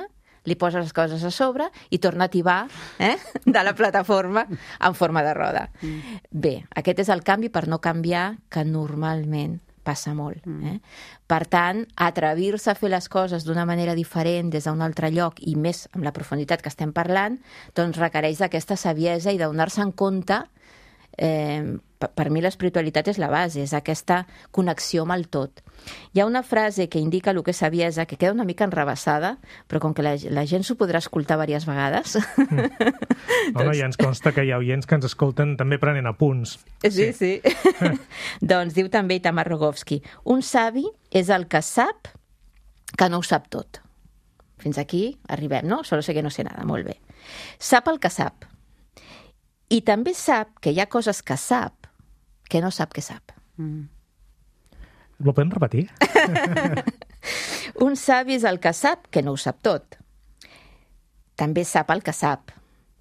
li poses les coses a sobre i torna a tibar eh? de la plataforma en forma de roda. Mm. Bé, aquest és el canvi per no canviar, que normalment passa molt. Eh? Per tant, atrevir-se a fer les coses d'una manera diferent des d'un altre lloc i més amb la profunditat que estem parlant, doncs requereix d'aquesta saviesa i de donar-se en compte. Eh, per mi l'espiritualitat és la base, és aquesta connexió amb el tot. Hi ha una frase que indica el que és saviesa, que queda una mica enrebaçada, però com que la, la gent s'ho podrà escoltar diverses vegades... Mm. Home, ja ens consta que hi ha oients que ens escolten també prenent apunts. Sí, sí. sí. Doncs diu també Itamar Rogovski, un savi és el que sap que no ho sap tot. Fins aquí arribem, no? Solo sé que no sé nada, molt bé. Sap el que sap. I també sap que hi ha coses que sap que no sap que sap. Mm. Lo podem repetir? Un savi és el que sap que no ho sap tot. També sap el que sap.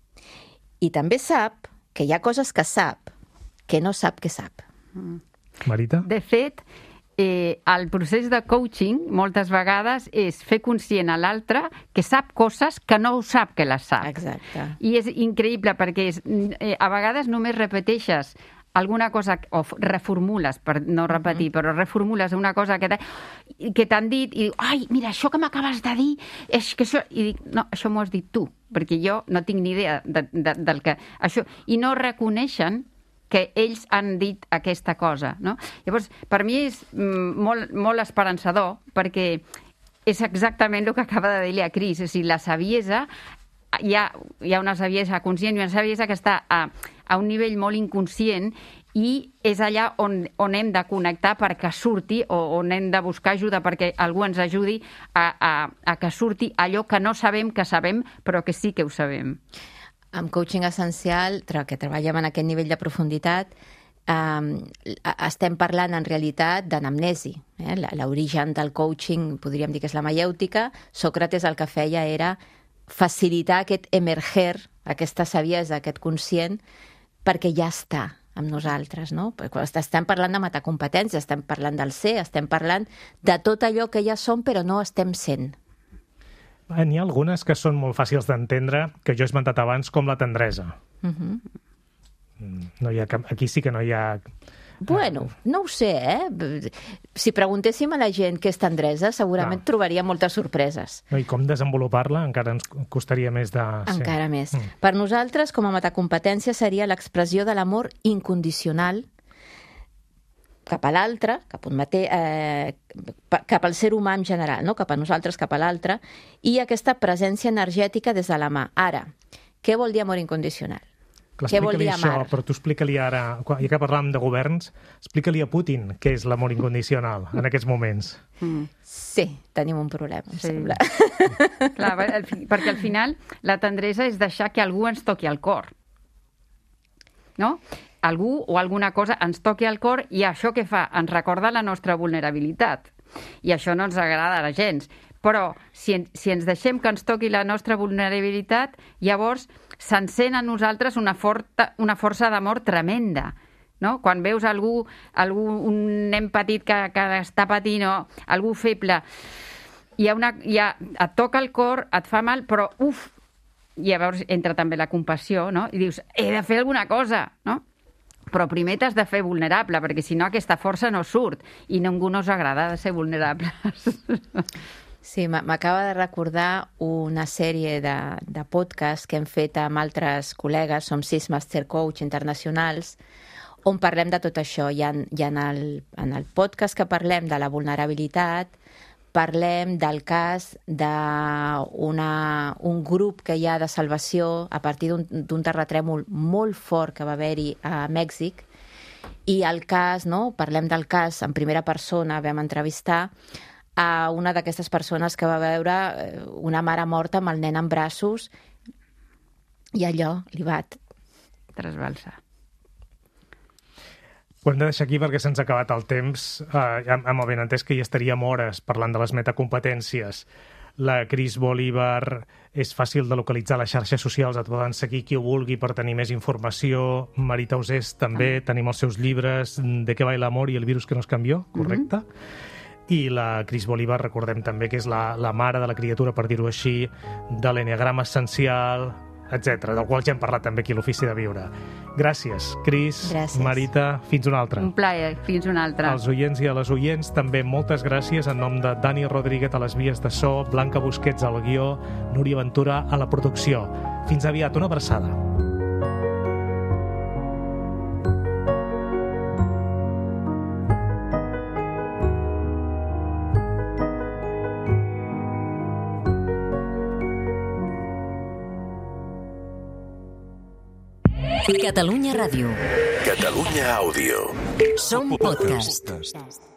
I també sap que hi ha coses que sap que no sap que sap. Mm. Marita? De fet, eh, el procés de coaching moltes vegades és fer conscient a l'altre que sap coses que no ho sap que les sap. Exacte. I és increïble perquè és, eh, a vegades només repeteixes alguna cosa, o reformules, per no repetir, mm-hmm. però reformules una cosa que que t'han dit i diu, ai, mira, això que m'acabes de dir, és que això... I dic, no, això m'ho has dit tu, perquè jo no tinc ni idea de, de, del que... Això... I no reconeixen que ells han dit aquesta cosa, no? Llavors, per mi és molt, molt esperançador, perquè és exactament el que acaba de dir la Cris, és a dir, la saviesa, hi ha, hi ha una saviesa conscient i una saviesa que està a, a un nivell molt inconscient i és allà on, on hem de connectar perquè surti, o on hem de buscar ajuda perquè algú ens ajudi a, a, a que surti allò que no sabem que sabem, però que sí que ho sabem. Amb coaching essencial, que treballem en aquest nivell de profunditat, eh, estem parlant en realitat d'anamnesi. Eh? L'origen del coaching, podríem dir que és la maièutica. Sòcrates el que feia era facilitar aquest emerger, aquesta saviesa, aquest conscient, perquè ja està amb nosaltres, no? Perquè estem parlant de metacompetències, estem parlant del ser, estem parlant de tot allò que ja som però no estem sent. N'hi ha algunes que són molt fàcils d'entendre, que jo he esmentat abans, com la tendresa. Uh-huh. No hi ha cap... Aquí sí que no hi ha... Bueno, no ho sé, eh? Si preguntéssim a la gent què és tendresa, segurament no. trobaria moltes sorpreses. No, i com desenvolupar-la encara ens costaria més de... Encara sí. més. Mm. Per nosaltres, com a metacompetència, seria l'expressió de l'amor incondicional cap a l'altre, cap, eh, cap al ser humà en general, no? Cap a nosaltres, cap a l'altre, i aquesta presència energètica des de la mà. Ara, què vol dir amor incondicional? Què vol dir això, amar? però tu explica-li ara, ja que parlàvem de governs, explica-li a Putin què és l'amor incondicional en aquests moments. Mm. Sí, tenim un problema, em sí. sembla. Clar, perquè al final la tendresa és deixar que algú ens toqui el cor. No? Algú o alguna cosa ens toqui el cor i això què fa? Ens recorda la nostra vulnerabilitat. I això no ens agrada a la gens. Però si, si ens deixem que ens toqui la nostra vulnerabilitat, llavors s'encén a nosaltres una, forta, una força d'amor tremenda. No? Quan veus algú, algú, un nen petit que, que està patint o algú feble, hi ha una, hi ha, et toca el cor, et fa mal, però uf, i llavors entra també la compassió, no? I dius, he de fer alguna cosa, no? Però primer t'has de fer vulnerable, perquè si no aquesta força no surt i ningú no us agrada de ser vulnerables. Sí, m'acaba de recordar una sèrie de, de podcasts que hem fet amb altres col·legues, som sis Master Coach internacionals, on parlem de tot això. I en, i en, el, en el podcast que parlem de la vulnerabilitat, parlem del cas d'un grup que hi ha de salvació a partir d'un terratrèmol molt fort que va haver-hi a Mèxic. I el cas, no? Parlem del cas en primera persona, vam entrevistar a una d'aquestes persones que va veure una mare morta amb el nen en braços i allò li va trasbalsar. Ho hem de deixar aquí perquè se'ns ha acabat el temps. Eh, amb el benentès que hi estaríem hores parlant de les metacompetències. La Cris Bolívar és fàcil de localitzar a les xarxes socials, et poden seguir qui ho vulgui per tenir més informació. Marita Usés també, ah. tenim els seus llibres De què va l'amor i el virus que nos cambió, correcte? Mm-hmm. i la Cris Bolívar, recordem també que és la, la mare de la criatura, per dir-ho així, de l'enneagrama essencial, etcètera, del qual ja hem parlat també aquí a l'Ofici de Viure. Gràcies, Cris, Gràcies. Marita, fins una altra. Un plaer, fins una altra. Als oients i a les oients també moltes gràcies en nom de Dani Rodríguez a les vies de so, Blanca Busquets al guió, Núria Ventura a la producció. Fins aviat, una abraçada. Catalunya Ràdio. Catalunya Àudio. Som podcast.